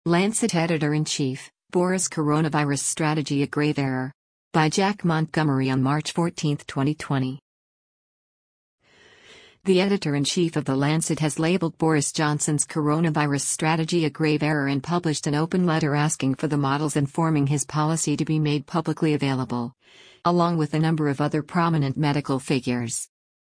Lancet Editor-in-Chief, Boris Coronavirus Strategy a Grave Error. By Jack Montgomery on March 14, 2020. The editor-in-chief of The Lancet has labeled Boris Johnson's coronavirus strategy a grave error and published an open letter asking for the models informing his policy to be made publicly available, along with a number of other prominent medical figures.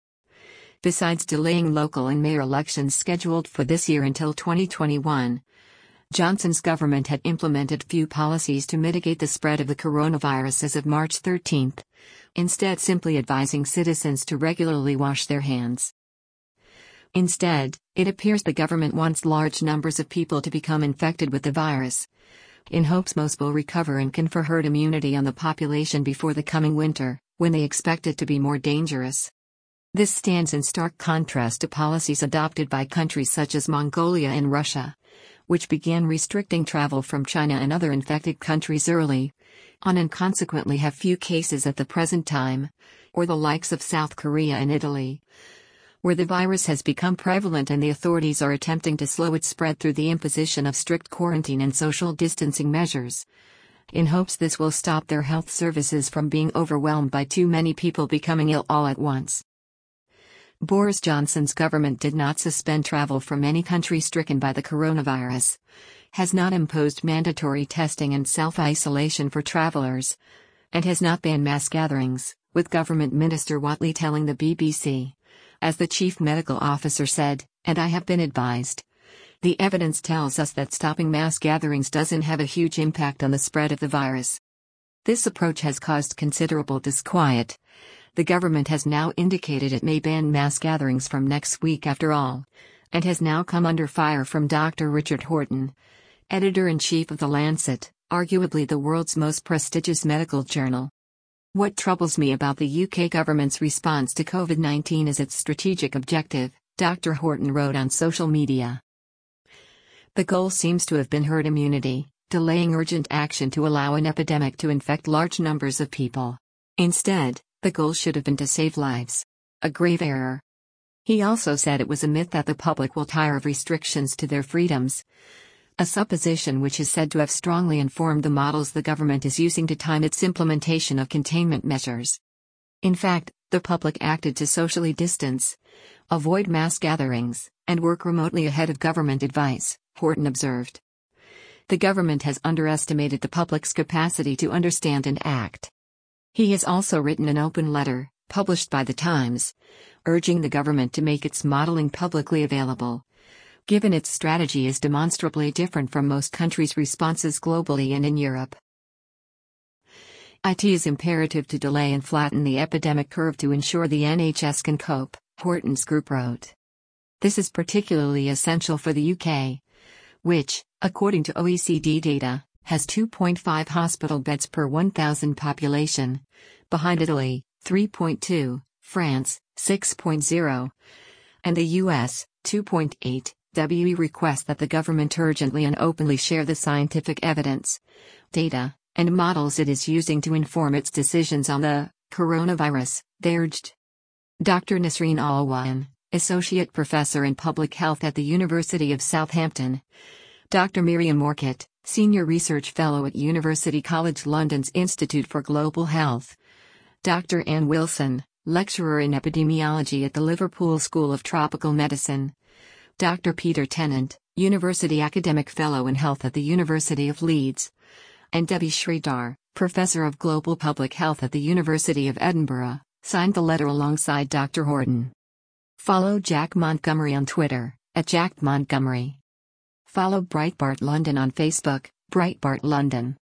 Besides delaying local and mayor elections scheduled for this year until 2021, Johnson's government had implemented few policies to mitigate the spread of the coronavirus as of March 13, instead simply advising citizens to regularly wash their hands. Instead, it appears the government wants large numbers of people to become infected with the virus, in hopes most will recover and confer herd immunity on the population before the coming winter, when they expect it to be more dangerous. This stands in stark contrast to policies adopted by countries such as Mongolia and Russia, which began restricting travel from China and other infected countries early on and consequently have few cases at the present time, or the likes of South Korea and Italy, where the virus has become prevalent and the authorities are attempting to slow its spread through the imposition of strict quarantine and social distancing measures, in hopes this will stop their health services from being overwhelmed by too many people becoming ill all at once. Boris Johnson's government did not suspend travel from any country stricken by the coronavirus, has not imposed mandatory testing and self-isolation for travelers, and has not banned mass gatherings, with Government Minister Whatley telling the BBC. As the chief medical officer said, and I have been advised, the evidence tells us that stopping mass gatherings doesn't have a huge impact on the spread of the virus. This approach has caused considerable disquiet. The government has now indicated it may ban mass gatherings from next week after all, and has now come under fire from Dr. Richard Horton, editor-in-chief of The Lancet, arguably the world's most prestigious medical journal. What troubles me about the UK government's response to COVID-19 is its strategic objective, Dr. Horton wrote on social media. The goal seems to have been herd immunity, delaying urgent action to allow an epidemic to infect large numbers of people. Instead, the goal should have been to save lives. A grave error. He also said it was a myth that the public will tire of restrictions to their freedoms, a supposition which is said to have strongly informed the models the government is using to time its implementation of containment measures. In fact, the public acted to socially distance, avoid mass gatherings, and work remotely ahead of government advice, Horton observed. The government has underestimated the public's capacity to understand and act. He has also written an open letter, published by The Times, urging the government to make its modeling publicly available, given its strategy is demonstrably different from most countries' responses globally and in Europe. It is imperative to delay and flatten the epidemic curve to ensure the NHS can cope, Horton's group wrote. This is particularly essential for the UK, which, according to OECD data, has 2.5 hospital beds per 1,000 population, behind Italy, 3.2, France, 6.0, and the US, 2.8. WE requests that the government urgently and openly share the scientific evidence, data, and models it is using to inform its decisions on the coronavirus, they urged. Dr. Nasreen Alwan, Associate Professor in Public Health at the University of Southampton, Dr. Miriam Morkett, Senior Research Fellow at University College London's Institute for Global Health, Dr. Anne Wilson, Lecturer in Epidemiology at the Liverpool School of Tropical Medicine, Dr. Peter Tennant, University Academic Fellow in Health at the University of Leeds, and Debbie Sridhar, Professor of Global Public Health at the University of Edinburgh, signed the letter alongside Dr. Horton. Follow Jack Montgomery on Twitter, @JackMontgomery. Follow Breitbart London on Facebook, Breitbart London.